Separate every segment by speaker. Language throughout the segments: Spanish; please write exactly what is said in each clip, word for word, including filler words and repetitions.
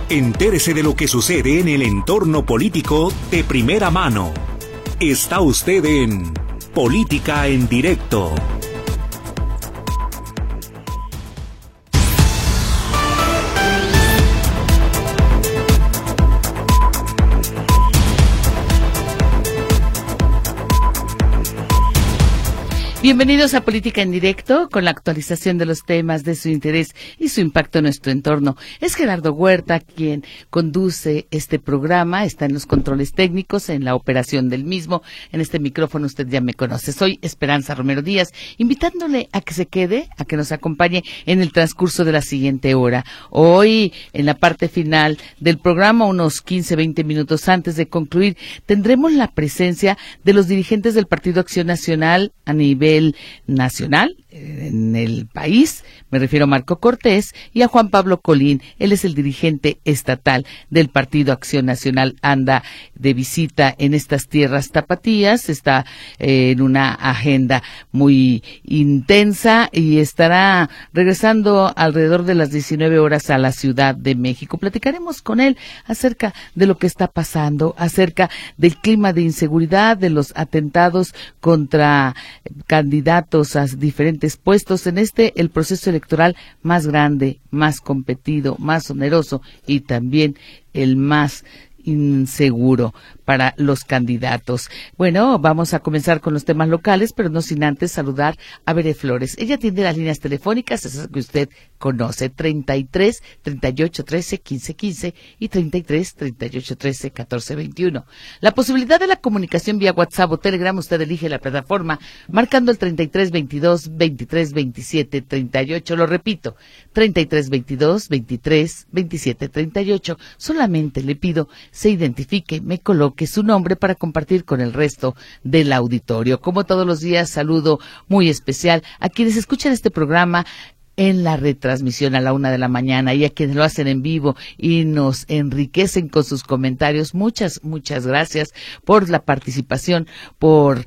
Speaker 1: Entérese de lo que sucede en el entorno político de primera mano. Está usted en Política en Directo.
Speaker 2: Bienvenidos a Política en Directo, con la actualización de los temas de su interés y su impacto en nuestro entorno. Es Gerardo Huerta quien conduce este programa, está en los controles técnicos, en la operación del mismo. En este micrófono usted ya me conoce. Soy Esperanza Romero Díaz, invitándole a que se quede, a que nos acompañe en el transcurso de la siguiente hora. Hoy, en la parte final del programa, unos quince, veinte minutos antes de concluir, tendremos la presencia de los dirigentes del Partido Acción Nacional a nivel nacional, en el país. Me refiero a Marco Cortés y a Juan Pablo Colín. Él es el dirigente estatal del Partido Acción Nacional. Anda de visita en estas tierras tapatías, está eh, en una agenda muy intensa y estará regresando alrededor de las diecinueve horas a la Ciudad de México. Platicaremos con él acerca de lo que está pasando, acerca del clima de inseguridad, de los atentados contra candidatos a diferentes puestos en este, el proceso electoral más grande, más competido, más oneroso y también el más inseguro para los candidatos. Bueno, vamos a comenzar con los temas locales, pero no sin antes saludar a Bere Flores. Ella tiene las líneas telefónicas, esas que usted conoce, treinta y tres, treinta y ocho, trece, quince, quince y treinta y tres, treinta y ocho, trece, catorce, veintiuno. La posibilidad de la comunicación vía WhatsApp o Telegram, usted elige la plataforma marcando el treinta y tres, veintidós, veintitrés, veintisiete, treinta y ocho. Lo repito, treinta y tres, veintidós, veintitrés, veintisiete, treinta y ocho. Solamente le pido se identifique, me coloque su nombre para compartir con el resto del auditorio. Como todos los días, saludo muy especial a quienes escuchan este programa en la retransmisión a la una de la mañana y a quienes lo hacen en vivo y nos enriquecen con sus comentarios. Muchas, muchas gracias por la participación, por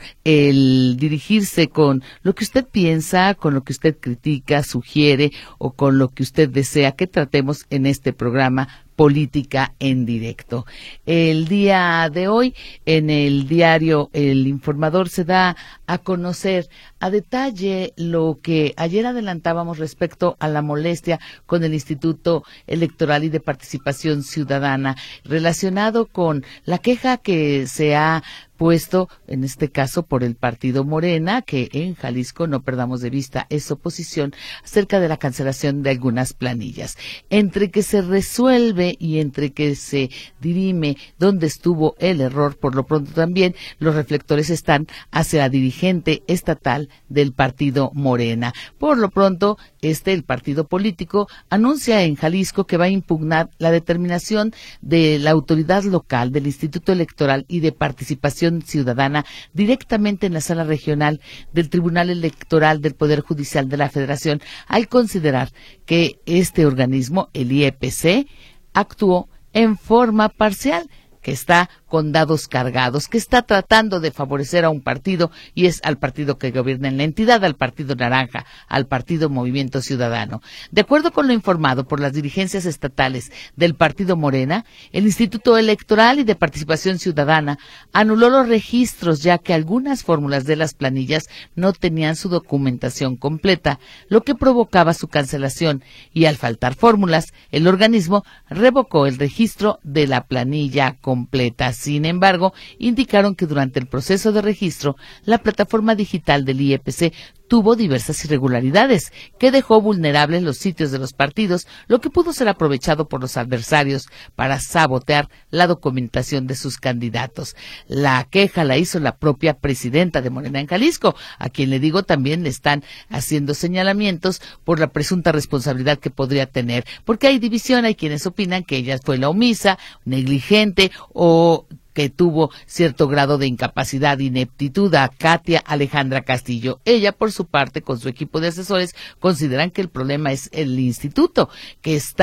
Speaker 2: el dirigirse con lo que usted piensa, con lo que usted critica, sugiere o con lo que usted desea que tratemos en este programa Política en Directo. El día de hoy, en el diario El Informador, se da a conocer a detalle lo que ayer adelantábamos respecto a la molestia con el Instituto Electoral y de Participación Ciudadana, relacionado con la queja que se ha puesto, en este caso por el partido Morena, que en Jalisco, no perdamos de vista, es oposición, acerca de la cancelación de algunas planillas. Entre que se resuelve y entre que se dirime dónde estuvo el error, por lo pronto también los reflectores están hacia la dirigente estatal del partido Morena. Por lo pronto, este, el partido político, anuncia en Jalisco que va a impugnar la determinación de la autoridad local del Instituto Electoral y de Participación Ciudadana directamente en la sala regional del Tribunal Electoral del Poder Judicial de la Federación, al considerar que este organismo, el I E P C, actuó en forma parcial, que está con dados cargados, que está tratando de favorecer a un partido, y es al partido que gobierna en la entidad, al Partido Naranja, al Partido Movimiento Ciudadano. De acuerdo con lo informado por las dirigencias estatales del Partido Morena, el Instituto Electoral y de Participación Ciudadana anuló los registros, ya que algunas fórmulas de las planillas no tenían su documentación completa, lo que provocaba su cancelación, y al faltar fórmulas, el organismo revocó el registro de la planilla completa. Sin embargo, indicaron que durante el proceso de registro, la plataforma digital del I E P C tuvo diversas irregularidades, que dejó vulnerables los sitios de los partidos, lo que pudo ser aprovechado por los adversarios para sabotear la documentación de sus candidatos. La queja la hizo la propia presidenta de Morena en Jalisco, a quien le digo también le están haciendo señalamientos por la presunta responsabilidad que podría tener, porque hay división, hay quienes opinan que ella fue la omisa, negligente o que tuvo cierto grado de incapacidad, ineptitud, a Katia Alejandra Castillo. Ella, por su parte, con su equipo de asesores, consideran que el problema es el instituto, que está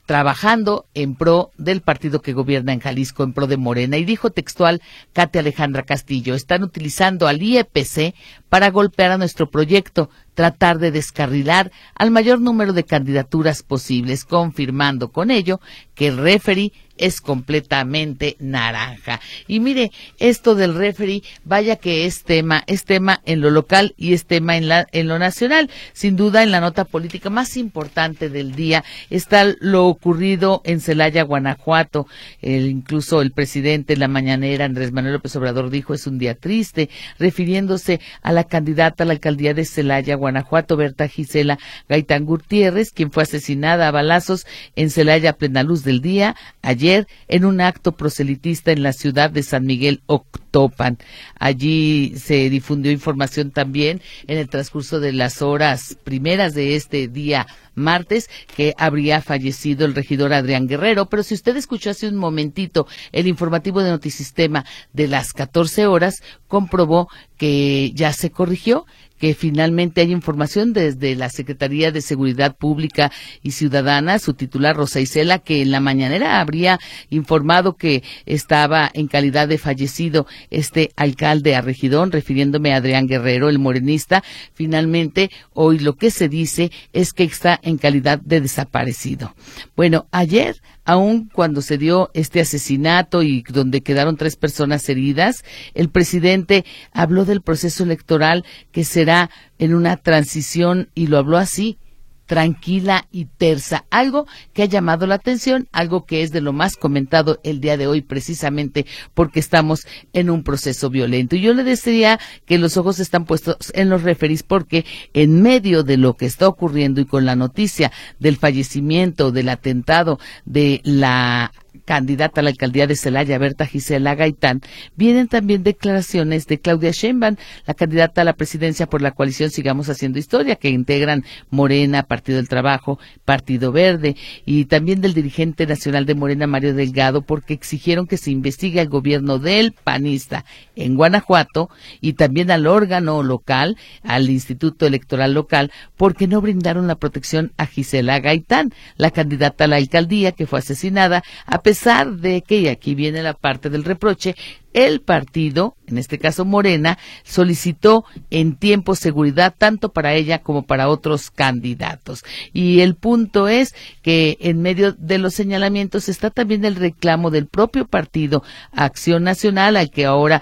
Speaker 2: trabajando en pro del partido que gobierna en Jalisco, en pro de Morena. Y dijo textual Katia Alejandra Castillo: están utilizando al I E P C para golpear a nuestro proyecto, tratar de descarrilar al mayor número de candidaturas posibles, confirmando con ello que el referee es completamente naranja. Y mire, esto del referee, vaya que es tema, es tema en lo local y es tema en la en lo nacional. Sin duda, en la nota política más importante del día está lo ocurrido en Celaya, Guanajuato. El, incluso el presidente en la mañanera, Andrés Manuel López Obrador, dijo: es un día triste, refiriéndose a la candidata a la alcaldía de Celaya, Guanajuato, Berta Gisela Gaitán Gutiérrez, quien fue asesinada a balazos en Celaya a plena luz del día ayer en un acto proselitista en la ciudad de San Miguel Octopan. Allí se difundió información también en el transcurso de las horas primeras de este día martes que habría fallecido el regidor Adrián Guerrero, pero si usted escuchó hace un momentito el informativo de Notisistema de las catorce horas, comprobó que ya se corrigió, que finalmente hay información desde la Secretaría de Seguridad Pública y Ciudadana, su titular Rosa Isela, que en la mañanera habría informado que estaba en calidad de fallecido este alcalde Arregidón, refiriéndome a Adrián Guerrero, el morenista. Finalmente, hoy lo que se dice es que está en calidad de desaparecido. Bueno, ayer, aun cuando se dio este asesinato y donde quedaron tres personas heridas, el presidente habló del proceso electoral que será en una transición, y lo habló así: tranquila y tersa, algo que ha llamado la atención, algo que es de lo más comentado el día de hoy, precisamente porque estamos en un proceso violento. Y yo le decía que los ojos están puestos en los referees, porque en medio de lo que está ocurriendo y con la noticia del fallecimiento, del atentado de la candidata a la alcaldía de Celaya, Berta Gisela Gaitán, vienen también declaraciones de Claudia Sheinbaum, la candidata a la presidencia por la coalición Sigamos Haciendo Historia, que integran Morena, Partido del Trabajo, Partido Verde, y también del dirigente nacional de Morena, Mario Delgado, porque exigieron que se investigue al gobierno del panista en Guanajuato y también al órgano local, al Instituto Electoral Local, porque no brindaron la protección a Gisela Gaitán, la candidata a la alcaldía que fue asesinada, a pesar de que, y aquí viene la parte del reproche, el partido, en este caso Morena, solicitó en tiempo seguridad tanto para ella como para otros candidatos. Y el punto es que en medio de los señalamientos está también el reclamo del propio partido Acción Nacional, al que ahora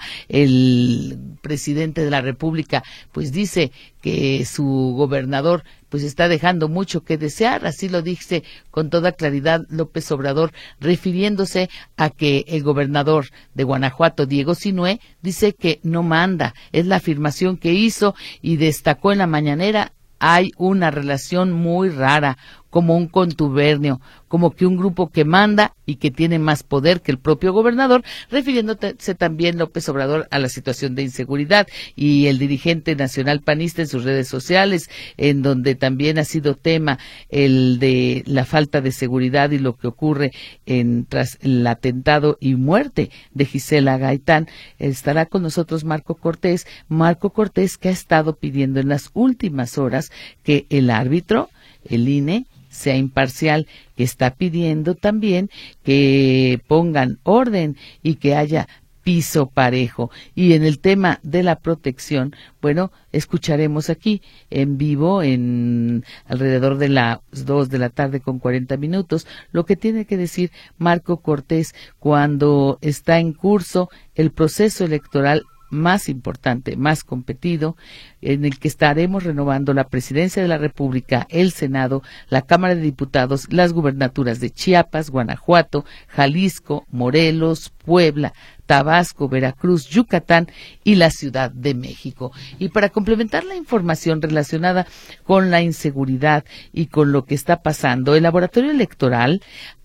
Speaker 2: el presidente de la República pues dice que su gobernador pues está dejando mucho que desear. Así lo dice con toda claridad López Obrador, refiriéndose a que el gobernador de Guanajuato, Diego Sinue, dice que no manda. Es la afirmación que hizo, y destacó en la mañanera: hay una relación muy rara, como un contubernio, como que un grupo que manda y que tiene más poder que el propio gobernador, refiriéndose también López Obrador a la situación de inseguridad. Y el dirigente nacional panista en sus redes sociales, en donde también ha sido tema el de la falta de seguridad y lo que ocurre en, tras el atentado y muerte de Gisela Gaitán, estará con nosotros Marco Cortés, Marco Cortés que ha estado pidiendo en las últimas horas que el árbitro, el I N E, sea imparcial, que está pidiendo también que pongan orden y que haya piso parejo. Y en el tema de la protección, bueno, escucharemos aquí en vivo, en alrededor de las dos de la tarde con cuarenta minutos, lo que tiene que decir Marco Cortés cuando está en curso el proceso electoral más importante, más competido, en el que estaremos renovando la presidencia de la República, el Senado, la Cámara de Diputados, las gubernaturas de Chiapas, Guanajuato, Jalisco, Morelos, Puebla, Tabasco, Veracruz, Yucatán y la Ciudad de México. Y para complementar la información relacionada con la inseguridad y con lo que está pasando, el Laboratorio Electoral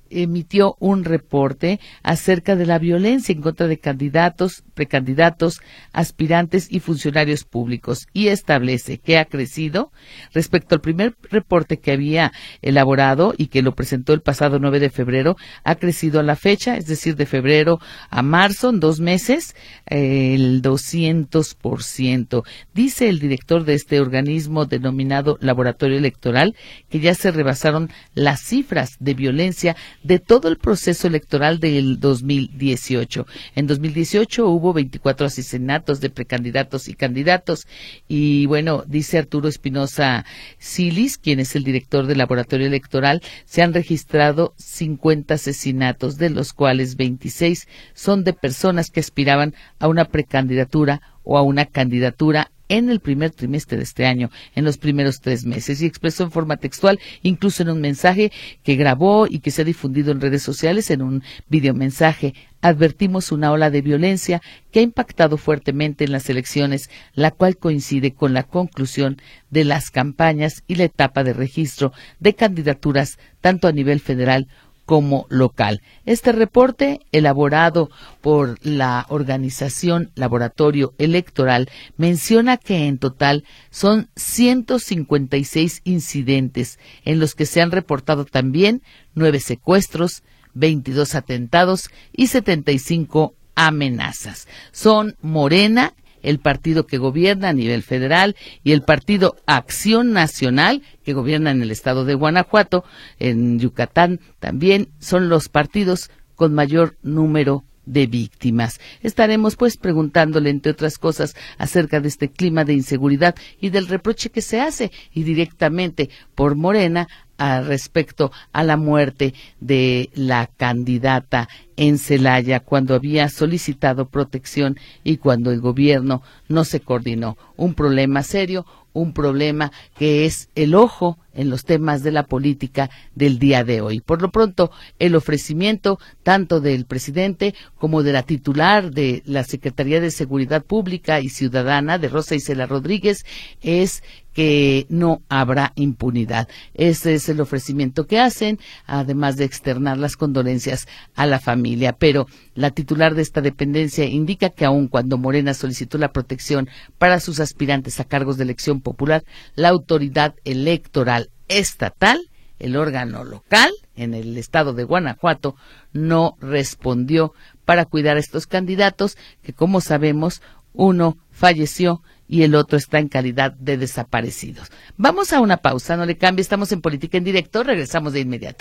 Speaker 2: emitió un reporte acerca de la violencia en contra de candidatos, precandidatos, aspirantes y funcionarios públicos y establece que ha crecido respecto al primer reporte que había elaborado y que lo presentó el pasado nueve de febrero, ha crecido a la fecha, es decir, de febrero a marzo, en dos meses, eh, el doscientos por ciento. Dice el director de este organismo denominado Laboratorio Electoral que ya se rebasaron las cifras de violencia de todo el proceso electoral del dos mil dieciocho. En dos mil dieciocho hubo veinticuatro asesinatos de precandidatos y candidatos y bueno, dice Arturo Espinosa Silis, quien es el director del Laboratorio Electoral, se han registrado cincuenta asesinatos, de los cuales veintiséis son de personas que aspiraban a una precandidatura o a una candidatura en el primer trimestre de este año, en los primeros tres meses, y expresó en forma textual, incluso en un mensaje que grabó y que se ha difundido en redes sociales, en un videomensaje: advertimos una ola de violencia que ha impactado fuertemente en las elecciones, la cual coincide con la conclusión de las campañas y la etapa de registro de candidaturas, tanto a nivel federal como local. Este reporte, elaborado por la organización Laboratorio Electoral, menciona que en total son ciento cincuenta y seis incidentes, en los que se han reportado también nueve secuestros, veintidós atentados y setenta y cinco amenazas. Son Morena, el partido que gobierna a nivel federal, y el partido Acción Nacional, que gobierna en el estado de Guanajuato, en Yucatán también, son los partidos con mayor número de víctimas. Estaremos pues preguntándole, entre otras cosas, acerca de este clima de inseguridad y del reproche que se hace y directamente por Morena a respecto a la muerte de la candidata en Celaya, cuando había solicitado protección y cuando el gobierno no se coordinó. Un problema serio, un problema que es el ojo en los temas de la política del día de hoy. Por lo pronto, el ofrecimiento tanto del presidente como de la titular de la Secretaría de Seguridad Pública y Ciudadana, de Rosa Isela Rodríguez, es que no habrá impunidad. Ese es el ofrecimiento que hacen, además de externar las condolencias a la familia. Pero la titular de esta dependencia indica que aun cuando Morena solicitó la protección para sus aspirantes a cargos de elección popular, la autoridad electoral estatal, el órgano local en el estado de Guanajuato, no respondió para cuidar a estos candidatos que, como sabemos, uno falleció y el otro está en calidad de desaparecidos. Vamos a una pausa, no le cambie, estamos en Política en Directo, regresamos de inmediato.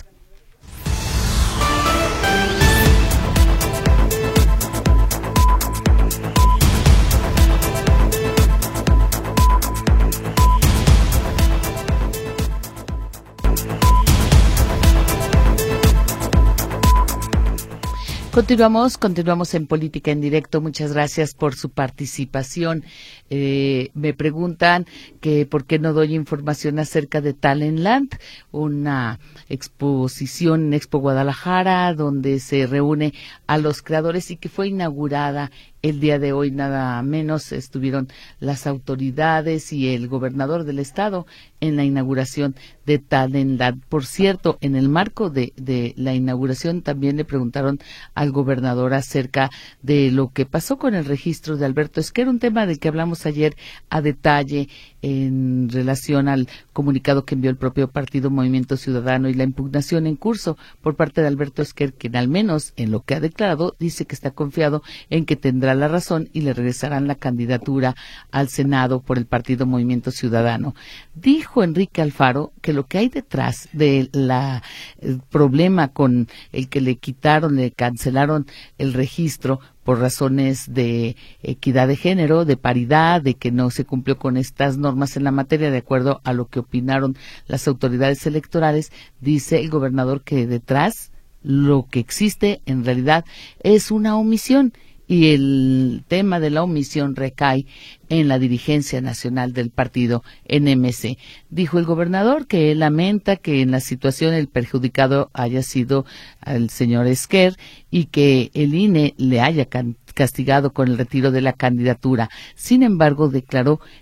Speaker 2: Continuamos, continuamos en Política en Directo. Muchas gracias por su participación. Eh, me preguntan que por qué no doy información acerca de Talentland, una exposición en Expo Guadalajara donde se reúne a los creadores y que fue inaugurada el día de hoy. Nada menos estuvieron las autoridades y el gobernador del estado en la inauguración de Talentland. Por cierto, en el marco de, de la inauguración también le preguntaron al gobernador acerca de lo que pasó con el registro de Alberto Esquer, un tema del que hablamos ayer a detalle en relación al comunicado que envió el propio partido Movimiento Ciudadano y la impugnación en curso por parte de Alberto Esquer, quien al menos en lo que ha declarado dice que está confiado en que tendrá la razón y le regresarán la candidatura al Senado por el partido Movimiento Ciudadano. Dijo Enrique Alfaro que lo que hay detrás de la el problema con el que le quitaron, le cancelaron el registro por razones de equidad de género, de paridad, de que no se cumplió con estas normas en la materia, de acuerdo a lo que opinaron las autoridades electorales, dice el gobernador que detrás lo que existe en realidad es una omisión. Y el tema de la omisión recae en la dirigencia nacional del partido en M C. Dijo el gobernador que él lamenta que en la situación el perjudicado haya sido el señor Esquer y que el I N E le haya castigado con el retiro de la candidatura. Sin embargo, declaró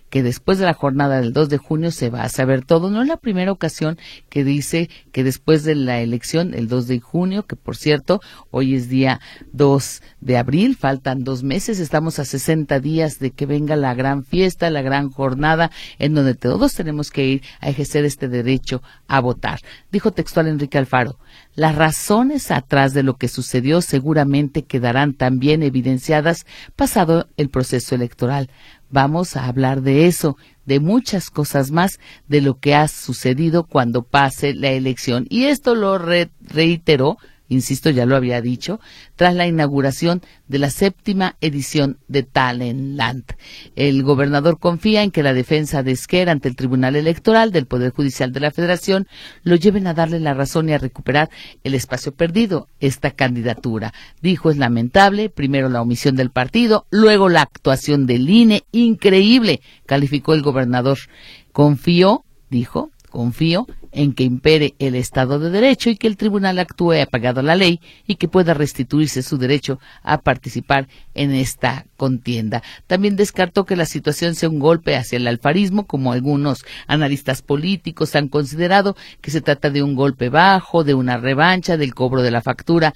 Speaker 2: que después de la jornada del dos de junio se va a saber todo. No es la primera ocasión que dice que después de la elección, el dos de junio, que por cierto, hoy es día dos de abril, faltan dos meses, estamos a sesenta días de que venga la gran fiesta, la gran jornada, en donde todos tenemos que ir a ejercer este derecho a votar. Dijo textual Enrique Alfaro: las razones atrás de lo que sucedió seguramente quedarán también evidenciadas pasado el proceso electoral. Vamos a hablar de eso, de muchas cosas más, de lo que ha sucedido cuando pase la elección. Y esto lo re- reiteró, insisto, ya lo había dicho, tras la inauguración de la séptima edición de Talentland. El gobernador confía en que la defensa de Esquer ante el Tribunal Electoral del Poder Judicial de la Federación lo lleven a darle la razón y a recuperar el espacio perdido, esta candidatura. Dijo: es lamentable, primero la omisión del partido, luego la actuación del I N E, increíble, calificó el gobernador. Confío, dijo, confío en que impere el Estado de Derecho y que el tribunal actúe apegado a la ley y que pueda restituirse su derecho a participar en esta contienda. También descartó que la situación sea un golpe hacia el alfarismo, como algunos analistas políticos han considerado, que se trata de un golpe bajo, de una revancha, del cobro de la factura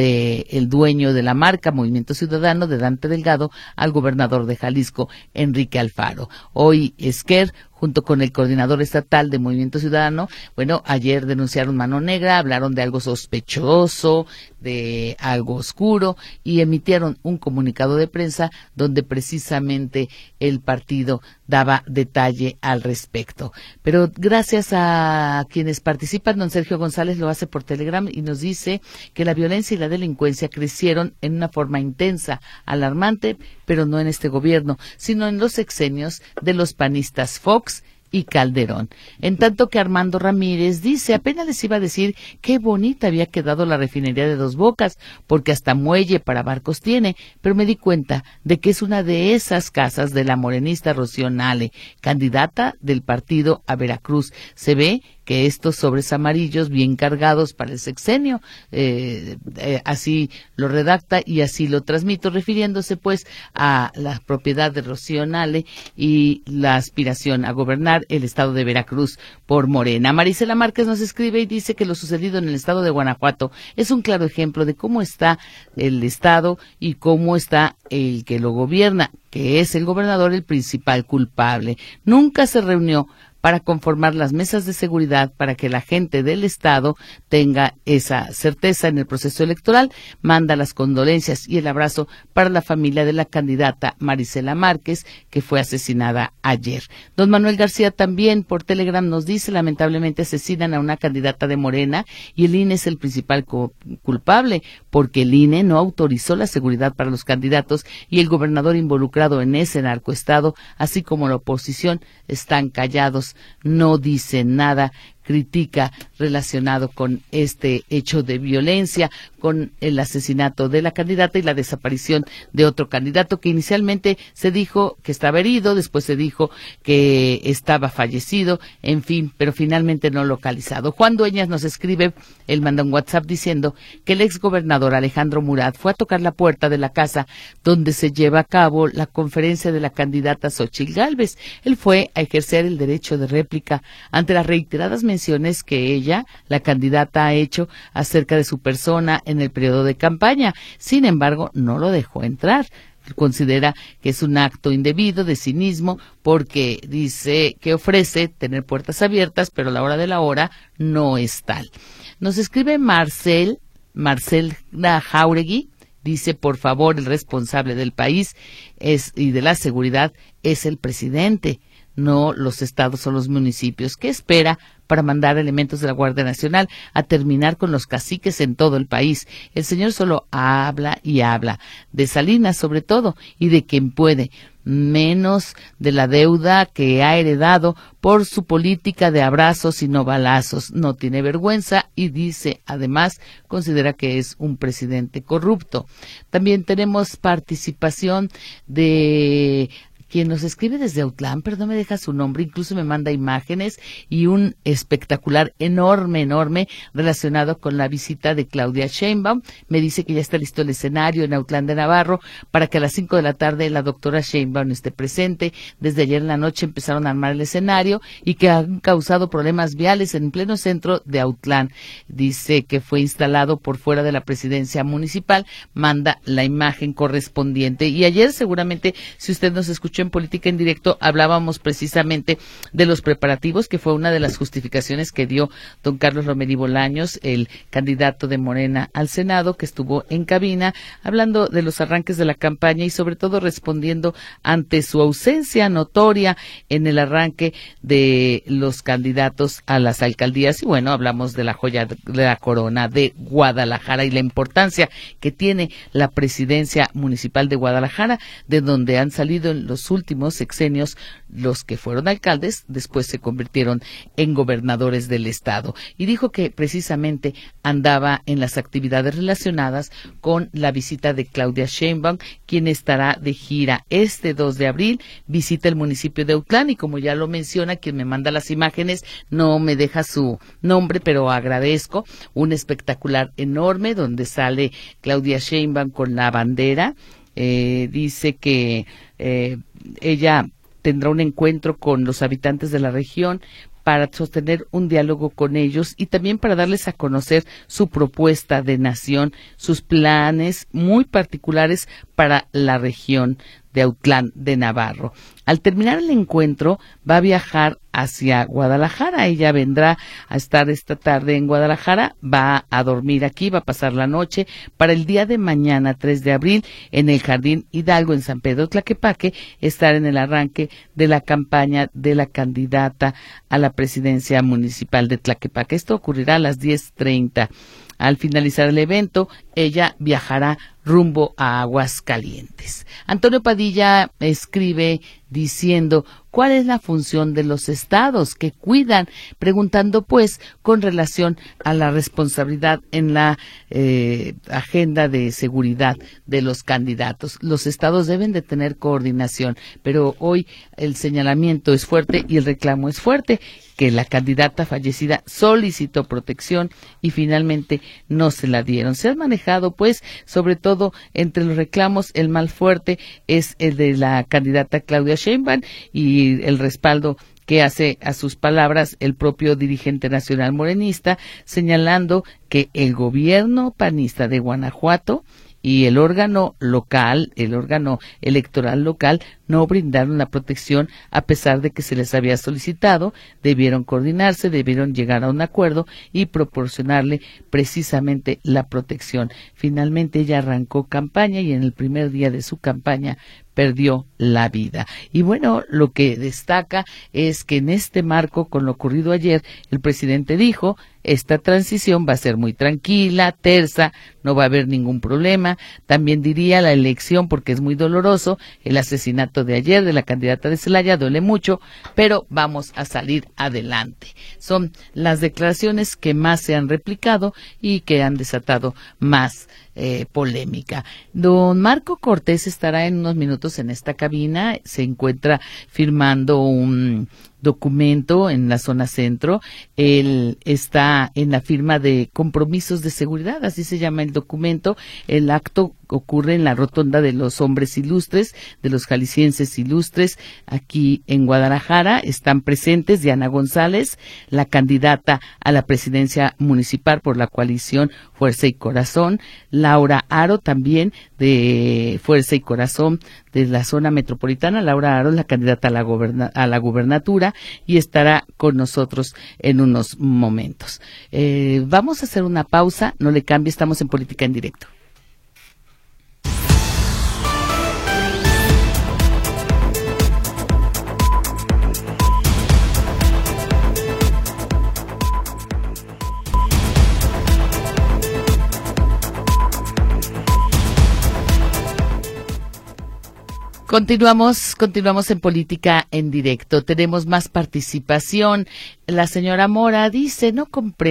Speaker 2: del dueño de la marca Movimiento Ciudadano, de Dante Delgado, al gobernador de Jalisco, Enrique Alfaro. Hoy Esquer, junto con el coordinador estatal de Movimiento Ciudadano, bueno, ayer denunciaron mano negra, hablaron de algo sospechoso, de algo oscuro, y emitieron un comunicado de prensa donde precisamente el partido daba detalle al respecto. Pero gracias a quienes participan, don Sergio González lo hace por Telegram y nos dice que la violencia y la delincuencia crecieron en una forma intensa, alarmante, pero no en este gobierno, sino en los sexenios de los panistas Fox y Calderón. En tanto que Armando Ramírez dice: apenas les iba a decir qué bonita había quedado la refinería de Dos Bocas, porque hasta muelle para barcos tiene, pero me di cuenta de que es una de esas casas de la morenista Rocío Nale, candidata del partido a Veracruz. Se ve que estos sobres amarillos bien cargados para el sexenio, eh, eh, así lo redacta y así lo transmito, refiriéndose pues a la propiedad de Rocío Nale y la aspiración a gobernar el estado de Veracruz por Morena. Marisela Márquez nos escribe y dice que lo sucedido en el estado de Guanajuato es un claro ejemplo de cómo está el estado y cómo está el que lo gobierna, que es el gobernador el principal culpable. Nunca se reunió para conformar las mesas de seguridad para que la gente del Estado tenga esa certeza en el proceso electoral. Manda las condolencias y el abrazo para la familia de la candidata Marisela Márquez, que fue asesinada ayer. Don Manuel García también por Telegram nos dice: lamentablemente asesinan a una candidata de Morena y el I N E es el principal culpable, porque el I N E no autorizó la seguridad para los candidatos y el gobernador involucrado en ese narcoestado, así como la oposición, están callados, no dicen nada. Critica relacionado con este hecho de violencia, con el asesinato de la candidata y la desaparición de otro candidato que inicialmente se dijo que estaba herido, después se dijo que estaba fallecido, en fin, pero finalmente no localizado. Juan Dueñas nos escribe, él manda un WhatsApp diciendo que el exgobernador Alejandro Murat fue a tocar la puerta de la casa donde se lleva a cabo la conferencia de la candidata Xóchitl Gálvez. Él fue a ejercer el derecho de réplica ante las reiteradas menciones que ella, la candidata, ha hecho acerca de su persona en el periodo de campaña. Sin embargo, no lo dejó entrar. Considera que es un acto indebido de cinismo porque dice que ofrece tener puertas abiertas, pero a la hora de la hora no es tal. Nos escribe Marcel, Marcel Jauregui, dice: por favor, el responsable del país es y de la seguridad es el presidente, no los estados o los municipios. ¿Qué espera para mandar elementos de la Guardia Nacional a terminar con los caciques en todo el país? El señor solo habla y habla, de Salinas sobre todo, y de quien puede, menos de la deuda que ha heredado por su política de abrazos y no balazos. No tiene vergüenza y dice, además, considera que es un presidente corrupto. También tenemos participación de quien nos escribe desde Autlán, pero no me deja su nombre, incluso me manda imágenes y un espectacular enorme, enorme relacionado con la visita de Claudia Sheinbaum. Me dice que ya está listo el escenario en Autlán de Navarro para que a las cinco de la tarde la doctora Sheinbaum esté presente. Desde ayer en la noche empezaron a armar el escenario y que han causado problemas viales en pleno centro de Autlán. Dice que fue instalado por fuera de la presidencia municipal, manda la imagen correspondiente. Y ayer seguramente, si usted nos escuchó en Política en Directo, hablábamos precisamente de los preparativos, que fue una de las justificaciones que dio don Carlos Romerí Bolaños, el candidato de Morena al Senado, que estuvo en cabina hablando de los arranques de la campaña y sobre todo respondiendo ante su ausencia notoria en el arranque de los candidatos a las alcaldías. Y bueno, hablamos de la joya de la corona de Guadalajara y la importancia que tiene la presidencia municipal de Guadalajara, de donde han salido en los últimos sexenios los que fueron alcaldes, después se convirtieron en gobernadores del estado. Y dijo que precisamente andaba en las actividades relacionadas con la visita de Claudia Sheinbaum, quien estará de gira este dos de abril, visita el municipio de Autlán, y como ya lo menciona, quien me manda las imágenes no me deja su nombre, pero agradezco, un espectacular enorme donde sale Claudia Sheinbaum con la bandera. Eh, dice que eh, ella tendrá un encuentro con los habitantes de la región para sostener un diálogo con ellos y también para darles a conocer su propuesta de nación, sus planes muy particulares para la región de Autlán de Navarro. Al terminar el encuentro va a viajar hacia Guadalajara. Ella vendrá a estar esta tarde en Guadalajara, va a dormir aquí, va a pasar la noche para el día de mañana, tres de abril, en el Jardín Hidalgo en San Pedro Tlaquepaque, estar en el arranque de la campaña de la candidata a la presidencia municipal de Tlaquepaque. Esto ocurrirá a las diez treinta. Al finalizar el evento, ella viajará rumbo a Aguascalientes. Antonio Padilla escribe diciendo: ¿cuál es la función de los estados que cuidan? Preguntando pues con relación a la responsabilidad en la eh, agenda de seguridad de los candidatos. Los estados deben de tener coordinación, pero hoy el señalamiento es fuerte y el reclamo es fuerte, que la candidata fallecida solicitó protección y finalmente no se la dieron. Se han manejado pues, sobre todo entre los reclamos, el más fuerte es el de la candidata Claudia Sheinbaum y el respaldo que hace a sus palabras el propio dirigente nacional morenista, señalando que el gobierno panista de Guanajuato y el órgano local, el órgano electoral local, no brindaron la protección a pesar de que se les había solicitado. Debieron coordinarse, debieron llegar a un acuerdo y proporcionarle precisamente la protección. Finalmente ella arrancó campaña y en el primer día de su campaña perdió la vida. Y bueno, lo que destaca es que en este marco, con lo ocurrido ayer, el presidente dijo: esta transición va a ser muy tranquila, tersa, no va a haber ningún problema. También diría la elección, porque es muy doloroso, el asesinato de ayer de la candidata de Celaya duele mucho, pero vamos a salir adelante. Son las declaraciones que más se han replicado y que han desatado más Eh, polémica. Don Marco Cortés estará en unos minutos en esta cabina, se encuentra firmando un documento en la zona centro. Él está en la firma de compromisos de seguridad, así se llama el documento. El acto ocurre en la rotonda de los hombres ilustres, de los jaliscienses ilustres, aquí en Guadalajara. Están presentes Diana González, la candidata a la presidencia municipal por la coalición Fuerza y Corazón, Laura Aro, también de Fuerza y Corazón de la zona metropolitana. Laura Aro, la candidata a la, goberna, a la gubernatura, y estará con nosotros en unos momentos. Eh, vamos a hacer una pausa, no le cambie, estamos en Política en Directo. Continuamos, continuamos en Política en Directo. Tenemos más participación. La señora Mora dice: no comprendo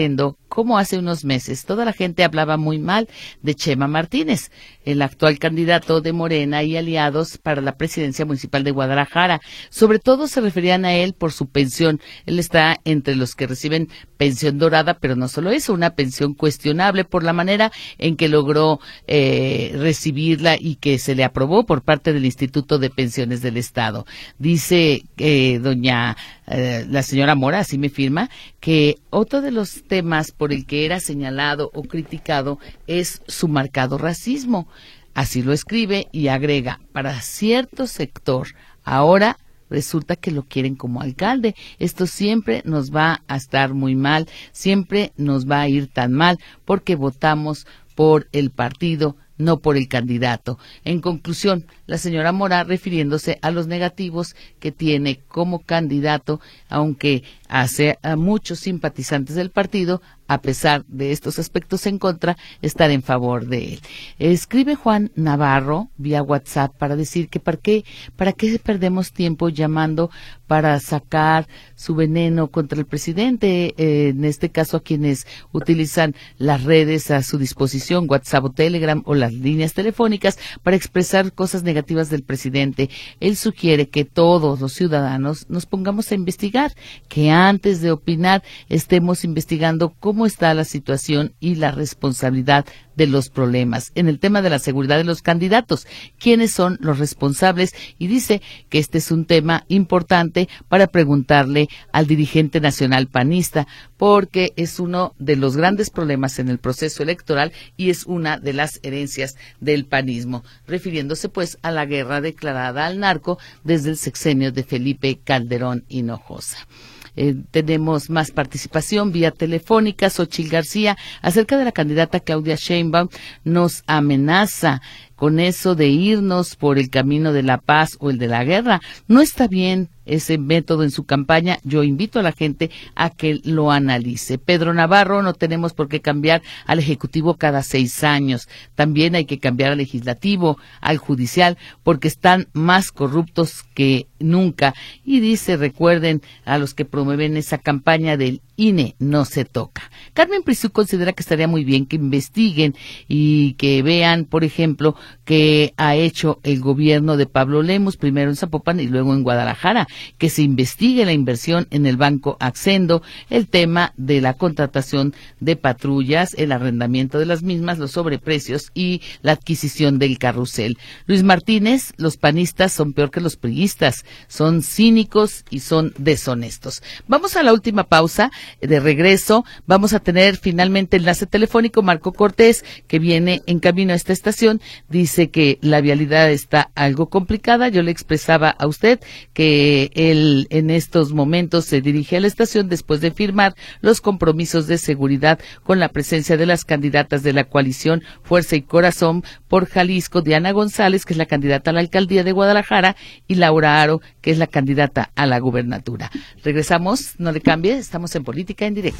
Speaker 2: como hace unos meses. Toda la gente hablaba muy mal de Chema Martínez, el actual candidato de Morena y aliados para la presidencia municipal de Guadalajara. Sobre todo se referían a él por su pensión. Él está entre los que reciben pensión dorada, pero no solo eso, una pensión cuestionable por la manera en que logró eh, recibirla y que se le aprobó por parte del Instituto de Pensiones del Estado. Dice eh, doña eh, la señora Mora, así me firma, que otro de los temas por el que era señalado o criticado es su marcado racismo. Así lo escribe y agrega, para cierto sector, ahora resulta que lo quieren como alcalde. Esto siempre nos va a estar muy mal, siempre nos va a ir tan mal porque votamos por el partido, no por el candidato. En conclusión, la señora Mora refiriéndose a los negativos que tiene como candidato, aunque hace a muchos simpatizantes del partido, a pesar de estos aspectos en contra, estar en favor de él. Escribe Juan Navarro vía WhatsApp para decir que para qué, para qué perdemos tiempo llamando para sacar su veneno contra el presidente, eh, en este caso a quienes utilizan las redes a su disposición, WhatsApp o Telegram o las líneas telefónicas para expresar cosas negativas del presidente. Él sugiere que todos los ciudadanos nos pongamos a investigar, que antes de opinar estemos investigando cómo está la situación y la responsabilidad de los problemas. En el tema de la seguridad de los candidatos, ¿quiénes son los responsables? Y dice que este es un tema importante para preguntarle al dirigente nacional panista, porque es uno de los grandes problemas en el proceso electoral y es una de las herencias del panismo, refiriéndose pues a la guerra declarada al narco desde el sexenio de Felipe Calderón Hinojosa. Eh, tenemos más participación vía telefónica. Xochitl García, acerca de la candidata Claudia Sheinbaum, nos amenaza con eso de irnos por el camino de la paz o el de la guerra. No está bien ese método en su campaña. Yo invito a la gente a que lo analice. Pedro Navarro, no tenemos por qué cambiar al Ejecutivo cada seis años. También hay que cambiar al Legislativo, al Judicial, porque están más corruptos que nunca. Y dice, recuerden a los que promueven esa campaña del I N E no se toca. Carmen Prisú considera que estaría muy bien que investiguen y que vean, por ejemplo, que ha hecho el gobierno de Pablo Lemus, primero en Zapopan y luego en Guadalajara, que se investigue la inversión en el Banco Accendo, el tema de la contratación de patrullas, el arrendamiento de las mismas, los sobreprecios y la adquisición del carrusel. Luis Martínez, los panistas son peor que los priistas, son cínicos y son deshonestos. Vamos a la última pausa. De regreso vamos a tener finalmente enlace telefónico. Marco Cortés, que viene en camino a esta estación, dice que la vialidad está algo complicada. Yo le expresaba a usted que él en estos momentos se dirige a la estación después de firmar los compromisos de seguridad con la presencia de las candidatas de la coalición Fuerza y Corazón por Jalisco, Diana González, que es la candidata a la alcaldía de Guadalajara, y Laura Aro, que es la candidata a la gubernatura. Regresamos, no le cambie, estamos en Política en Directo.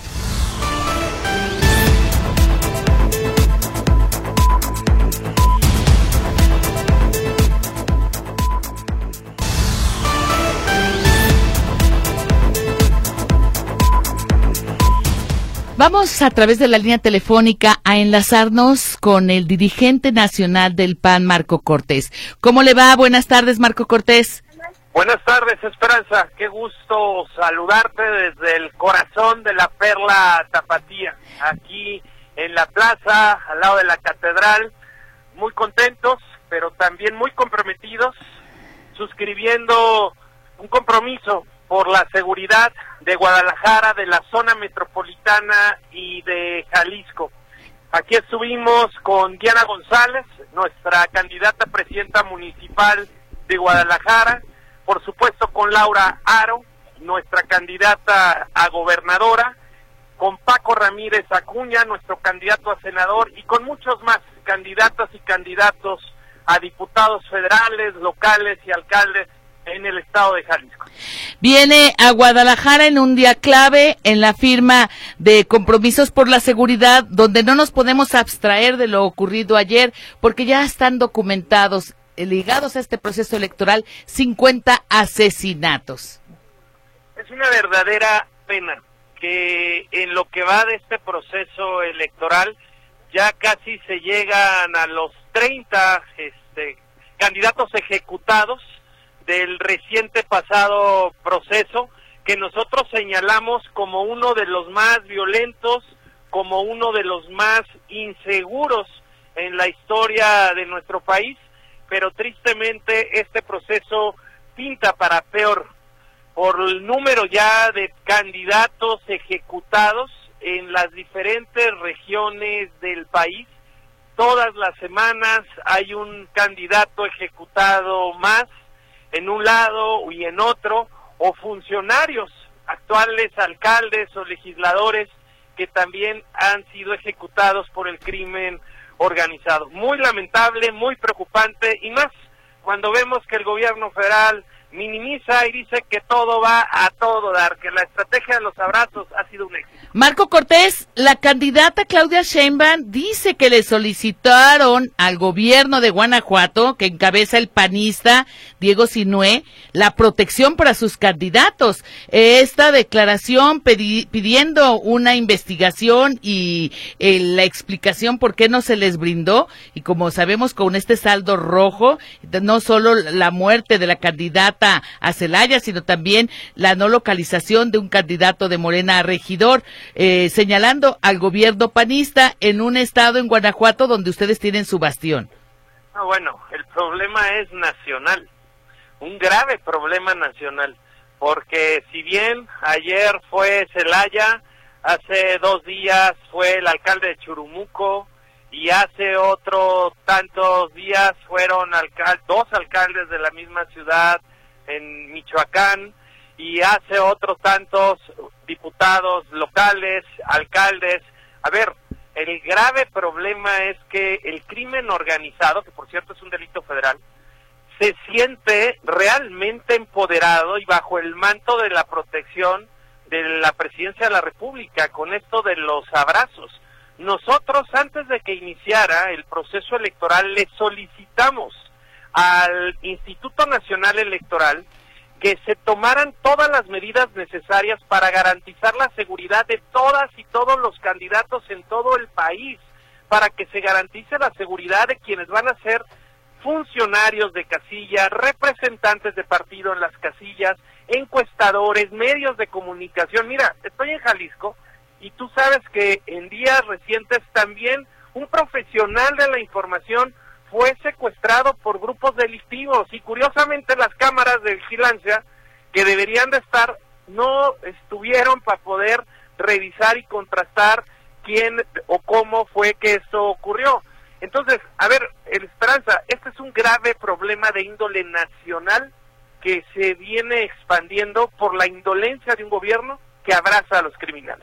Speaker 2: Vamos a través de la línea telefónica a enlazarnos con el dirigente nacional del P A N, Marco Cortés. ¿Cómo le va? Buenas tardes, Marco Cortés.
Speaker 3: Buenas tardes, Esperanza. Qué gusto saludarte desde el corazón de la Perla Tapatía, aquí en la plaza, al lado de la catedral. Muy contentos, pero también muy comprometidos, suscribiendo un compromiso por la seguridad de Guadalajara, de la zona metropolitana y de Jalisco. Aquí estuvimos con Diana González, nuestra candidata a presidenta municipal de Guadalajara, por supuesto con Laura Aro, nuestra candidata a gobernadora, con Paco Ramírez Acuña, nuestro candidato a senador, y con muchos más candidatas y candidatos a diputados federales, locales y alcaldes en el estado de Jalisco.
Speaker 2: Viene a Guadalajara en un día clave en la firma de compromisos por la seguridad, donde no nos podemos abstraer de lo ocurrido ayer, porque ya están documentados, ligados a este proceso electoral, cincuenta asesinatos.
Speaker 3: Es una verdadera pena que en lo que va de este proceso electoral ya casi se llegan a los treinta este, candidatos ejecutados del reciente pasado proceso, que nosotros señalamos como uno de los más violentos, como uno de los más inseguros en la historia de nuestro país, pero tristemente este proceso pinta para peor por el número ya de candidatos ejecutados en las diferentes regiones del país. Todas las semanas hay un candidato ejecutado más en un lado y en otro, o funcionarios, actuales alcaldes o legisladores que también han sido ejecutados por el crimen organizado. Muy lamentable, muy preocupante, y más cuando vemos que el gobierno federal minimiza y dice que todo va a todo dar, que la estrategia de los abrazos ha sido un éxito.
Speaker 2: Marco Cortés, la candidata Claudia Sheinbaum dice que le solicitaron al gobierno de Guanajuato, que encabeza el panista Diego Sinué, la protección para sus candidatos. Esta declaración pedi- pidiendo una investigación y eh, la explicación por qué no se les brindó, y como sabemos con este saldo rojo, no solo la muerte de la candidata a Celaya, sino también la no localización de un candidato de Morena a regidor, eh, señalando al gobierno panista en un estado en Guanajuato donde ustedes tienen su bastión.
Speaker 3: Ah, bueno, el problema es nacional, un grave problema nacional, porque si bien ayer fue Celaya, hace dos días fue el alcalde de Churumuco, y hace otros tantos días fueron alcal- dos alcaldes de la misma ciudad en Michoacán, y hace otros tantos diputados locales, alcaldes. A ver, el grave problema es que el crimen organizado, que por cierto es un delito federal, se siente realmente empoderado y bajo el manto de la protección de la Presidencia de la República, con esto de los abrazos. Nosotros, antes de que iniciara el proceso electoral, le solicitamos al Instituto Nacional Electoral que se tomaran todas las medidas necesarias para garantizar la seguridad de todas y todos los candidatos en todo el país, para que se garantice la seguridad de quienes van a ser funcionarios de casilla, representantes de partido en las casillas, encuestadores, medios de comunicación. Mira, estoy en Jalisco y tú sabes que en días recientes también un profesional de la información fue secuestrado por grupos delictivos, y curiosamente las cámaras de vigilancia que deberían de estar no estuvieron para poder revisar y contrastar quién o cómo fue que esto ocurrió. Entonces, a ver, Esperanza, este es un grave problema de índole nacional que se viene expandiendo por la indolencia de un gobierno que abraza a los criminales.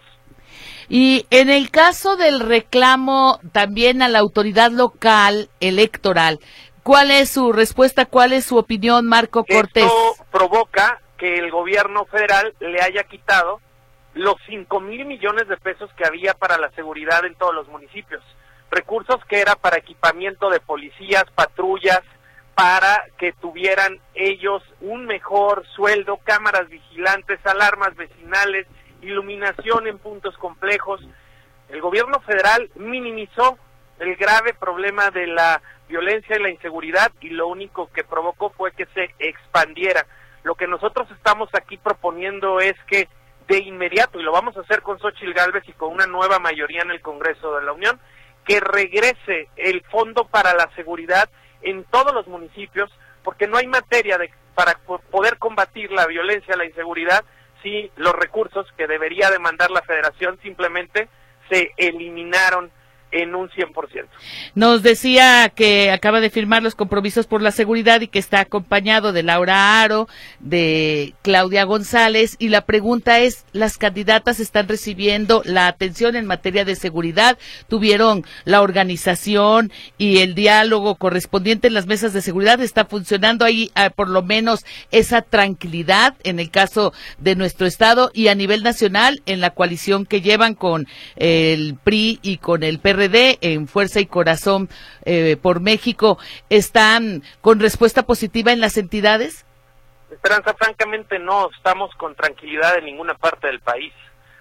Speaker 2: Y en el caso del reclamo también a la autoridad local electoral, ¿cuál es su respuesta, cuál es su opinión, Marco Cortés?
Speaker 3: Esto provoca que el gobierno federal le haya quitado los cinco mil millones de pesos que había para la seguridad en todos los municipios, recursos que era para equipamiento de policías, patrullas, para que tuvieran ellos un mejor sueldo, cámaras vigilantes, alarmas vecinales, iluminación en puntos complejos. El gobierno federal minimizó el grave problema de la violencia y la inseguridad, y lo único que provocó fue que se expandiera. Lo que nosotros estamos aquí proponiendo es que de inmediato, y lo vamos a hacer con Xóchitl Gálvez y con una nueva mayoría en el Congreso de la Unión, que regrese el fondo para la seguridad en todos los municipios, porque no hay materia de, para poder combatir la violencia, la inseguridad, si los recursos que debería demandar la Federación simplemente se eliminaron en un cien por ciento.
Speaker 2: Nos decía que acaba de firmar los compromisos por la seguridad y que está acompañado de Laura Aro, de Claudia González, y la pregunta es, ¿las candidatas están recibiendo la atención en materia de seguridad? ¿Tuvieron la organización y el diálogo correspondiente en las mesas de seguridad? ¿Está funcionando ahí eh, por lo menos esa tranquilidad en el caso de nuestro estado y a nivel nacional en la coalición que llevan con el P R I y con el P R D en Fuerza y Corazón eh, por México? ¿Están con respuesta positiva en las entidades?
Speaker 3: Esperanza, francamente no estamos con tranquilidad en ninguna parte del país.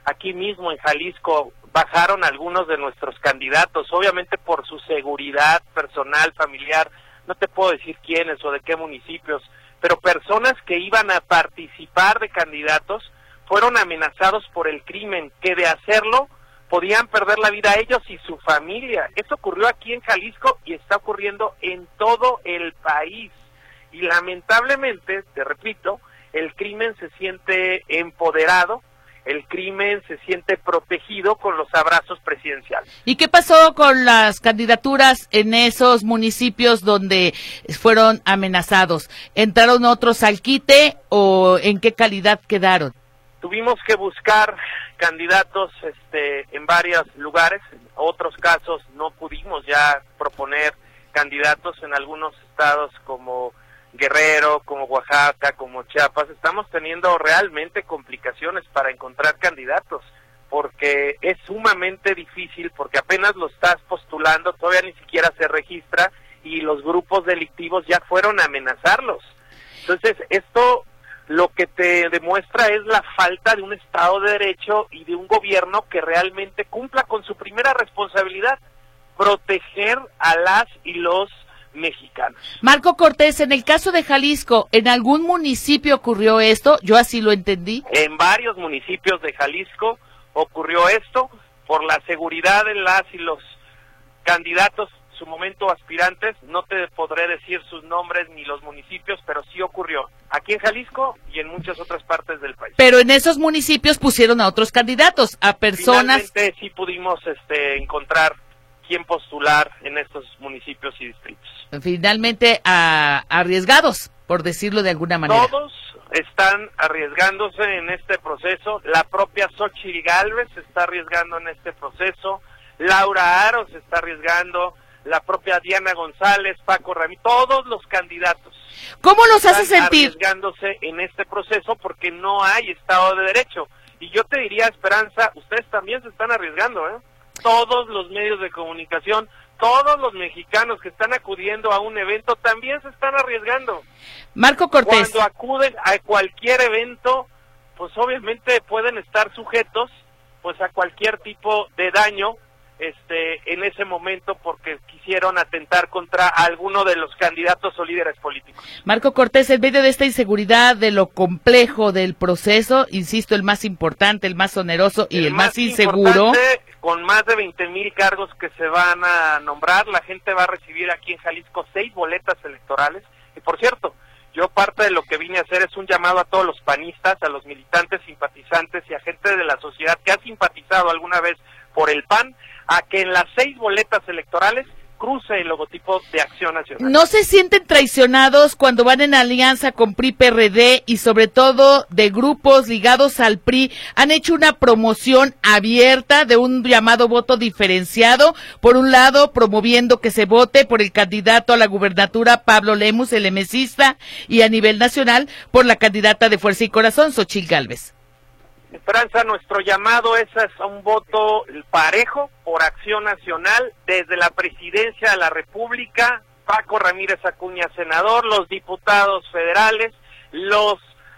Speaker 3: aquí mismo en Jalisco bajaron algunos de nuestros candidatos, obviamente por su seguridad personal, familiar, no te puedo decir quiénes o de qué municipios, pero personas que iban a participar de candidatos fueron amenazados por el crimen, que de hacerlo podían perder la vida ellos y su familia. Esto ocurrió aquí en Jalisco y está ocurriendo en todo el país. Y lamentablemente, te repito, el crimen se siente empoderado, el crimen se siente protegido con los abrazos presidenciales.
Speaker 2: ¿Y qué pasó con las candidaturas en esos municipios donde fueron amenazados? ¿Entraron otros al quite o en qué calidad quedaron?
Speaker 3: Tuvimos que buscar candidatos este, en varios lugares, en otros casos no pudimos ya proponer candidatos en algunos estados como Guerrero, como Oaxaca, como Chiapas. Estamos teniendo realmente complicaciones para encontrar candidatos, porque es sumamente difícil, porque apenas lo estás postulando, todavía ni siquiera se registra y los grupos delictivos ya fueron a amenazarlos. Entonces, esto lo que te demuestra es la falta de un Estado de Derecho y de un gobierno que realmente cumpla con su primera responsabilidad, proteger a las y los mexicanos.
Speaker 2: Marco Cortés, en el caso de Jalisco, ¿en algún municipio ocurrió esto? Yo así lo entendí.
Speaker 3: En varios municipios de Jalisco ocurrió esto, por la seguridad de las y los candidatos, su momento aspirantes, no te podré decir sus nombres ni los municipios, pero sí ocurrió aquí en Jalisco y en muchas otras partes del país.
Speaker 2: Pero en esos municipios pusieron a otros candidatos, a personas...
Speaker 3: Finalmente sí pudimos este, encontrar quién postular en estos municipios y distritos.
Speaker 2: Finalmente a, arriesgados, por decirlo de alguna manera.
Speaker 3: Todos están arriesgándose en este proceso, la propia Xóchitl Gálvez se está arriesgando en este proceso, Laura Aro se está arriesgando, la propia Diana González, Paco Ramírez, todos los candidatos.
Speaker 2: ¿Cómo los hace sentir?
Speaker 3: Arriesgándose en este proceso porque no hay Estado de Derecho. Y yo te diría, Esperanza, ustedes también se están arriesgando, ¿eh? Todos los medios de comunicación, todos los mexicanos que están acudiendo a un evento también se están arriesgando.
Speaker 2: Marco Cortés.
Speaker 3: Cuando acuden a cualquier evento, pues obviamente pueden estar sujetos pues a cualquier tipo de daño este en ese momento porque quisieron atentar contra alguno de los candidatos o líderes políticos.
Speaker 2: Marco Cortés, en medio de esta inseguridad, de lo complejo del proceso, insisto, el más importante, el más oneroso y el, el más, más inseguro,
Speaker 3: con más de veinte mil cargos que se van a nombrar, la gente va a recibir aquí en Jalisco seis boletas electorales. Y por cierto, yo parte de lo que vine a hacer es un llamado a todos los panistas, a los militantes, simpatizantes y a gente de la sociedad que ha simpatizado alguna vez por el P A N, a que en las seis boletas electorales cruce el logotipo de Acción Nacional.
Speaker 2: ¿No se sienten traicionados cuando van en alianza con P R I P R D y sobre todo de grupos ligados al P R I? Han hecho una promoción abierta de un llamado voto diferenciado, por un lado promoviendo que se vote por el candidato a la gubernatura Pablo Lemus, el emesista, y a nivel nacional por la candidata de Fuerza y Corazón, Xóchitl Gálvez.
Speaker 3: Esperanza, nuestro llamado es a un voto parejo por Acción Nacional, desde la Presidencia de la República, Paco Ramírez Acuña, senador, los diputados federales, los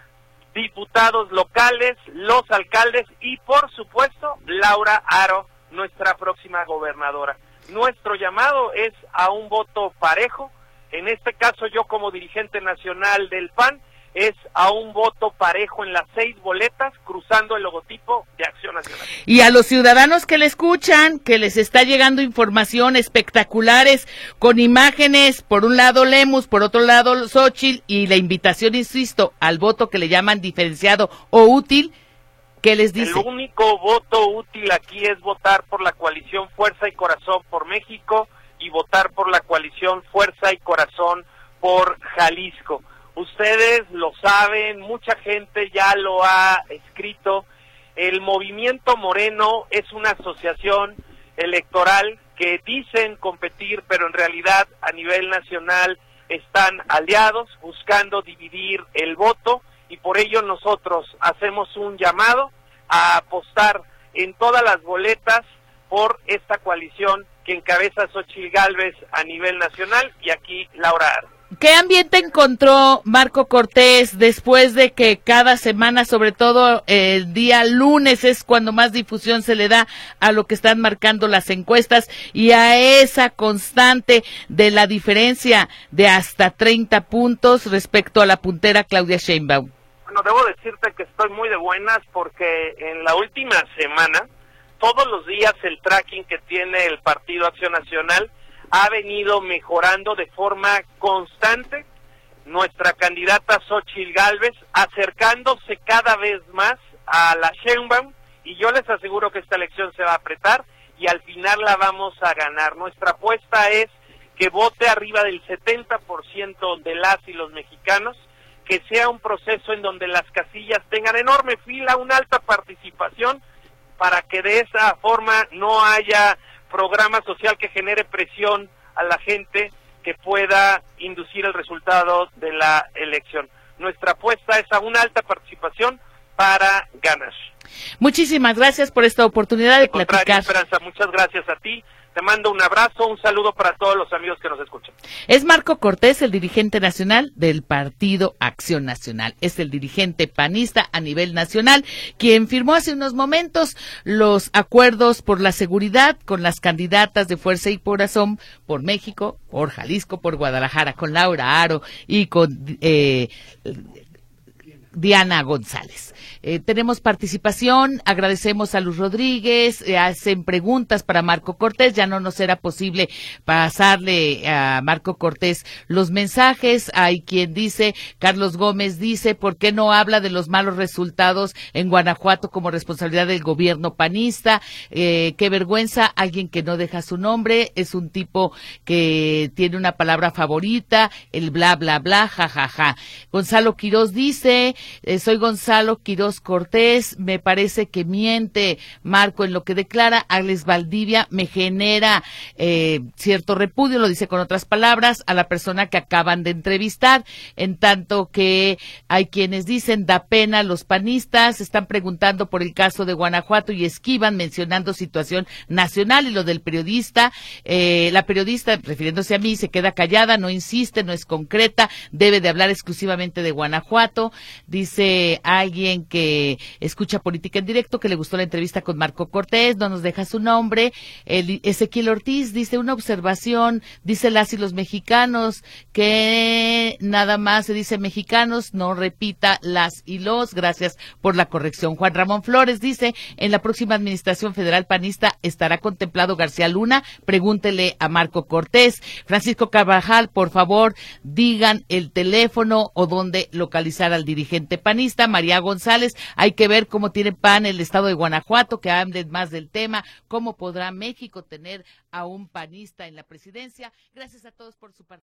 Speaker 3: diputados locales, los alcaldes y, por supuesto, Laura Aro, nuestra próxima gobernadora. Nuestro llamado es a un voto parejo, en este caso yo como dirigente nacional del P A N, es a un voto parejo en las seis boletas, cruzando el logotipo de Acción Nacional.
Speaker 2: Y a los ciudadanos que le escuchan, que les está llegando información espectaculares, con imágenes, por un lado Lemus, por otro lado Xóchitl, y la invitación, insisto, al voto que le llaman diferenciado o útil, ¿qué les dice?
Speaker 3: El único voto útil aquí es votar por la coalición Fuerza y Corazón por México, y votar por la coalición Fuerza y Corazón por Jalisco. Ustedes lo saben, mucha gente ya lo ha escrito, el Movimiento Moreno es una asociación electoral que dicen competir, pero en realidad a nivel nacional están aliados, buscando dividir el voto, y por ello nosotros hacemos un llamado a apostar en todas las boletas por esta coalición que encabeza Xóchitl Gálvez a nivel nacional y aquí Laura Aro.
Speaker 2: ¿Qué ambiente encontró Marco Cortés después de que cada semana, sobre todo el día lunes, es cuando más difusión se le da a lo que están marcando las encuestas y a esa constante de la diferencia de hasta treinta puntos respecto a la puntera Claudia Sheinbaum?
Speaker 3: Bueno, debo decirte que estoy muy de buenas porque en la última semana, todos los días el tracking que tiene el Partido Acción Nacional ha venido mejorando de forma constante. Nuestra candidata Xóchitl Gálvez acercándose cada vez más a la Sheinbaum, y yo les aseguro que esta elección se va a apretar y al final la vamos a ganar. Nuestra apuesta es que vote arriba del setenta por ciento de las y los mexicanos, que sea un proceso en donde las casillas tengan enorme fila, una alta participación, para que de esa forma no haya programa social que genere presión a la gente que pueda inducir el resultado de la elección. Nuestra apuesta es a una alta participación para ganar.
Speaker 2: Muchísimas gracias por esta oportunidad de platicar.
Speaker 3: Esperanza, muchas gracias a ti. Te mando un abrazo, un saludo para todos los amigos que nos escuchan.
Speaker 2: Es Marco Cortés, el dirigente nacional del Partido Acción Nacional. Es el dirigente panista a nivel nacional, quien firmó hace unos momentos los acuerdos por la seguridad con las candidatas de Fuerza y Corazón por México, por Jalisco, por Guadalajara, con Laura Aro y con eh, Diana González. Eh, tenemos participación, agradecemos a Luz Rodríguez, eh, hacen preguntas para Marco Cortés, ya no nos era posible pasarle a Marco Cortés los mensajes. Hay quien dice, Carlos Gómez dice, ¿por qué no habla de los malos resultados en Guanajuato como responsabilidad del gobierno panista? Eh, qué vergüenza, alguien que no deja su nombre, es un tipo que tiene una palabra favorita, el bla bla bla, jajaja. Ja, ja. Gonzalo Quirós dice, eh, soy Gonzalo Quirós Cortés, me parece que miente Marco en lo que declara. Alex Valdivia, me genera eh, cierto repudio, lo dice con otras palabras, a la persona que acaban de entrevistar, en tanto que hay quienes dicen, da pena, los panistas están preguntando por el caso de Guanajuato y esquivan mencionando situación nacional. Y lo del periodista, eh, la periodista, refiriéndose a mí, se queda callada, no insiste, no es concreta, debe de hablar exclusivamente de Guanajuato. Dice alguien que escucha Política en Directo, que le gustó la entrevista con Marco Cortés, no nos deja su nombre. El Ezequiel Ortiz dice, una observación, dice las y los mexicanos, que nada más se dice mexicanos, no repita las y los, gracias por la corrección. Juan Ramón Flores dice, en la próxima administración federal panista estará contemplado García Luna, pregúntele a Marco Cortés. Francisco Carvajal, por favor, digan el teléfono o dónde localizar al dirigente panista. María González, hay que ver cómo tiene P A N el estado de Guanajuato, que hablen más del tema, cómo podrá México tener a un panista en la presidencia. Gracias a todos por su participación.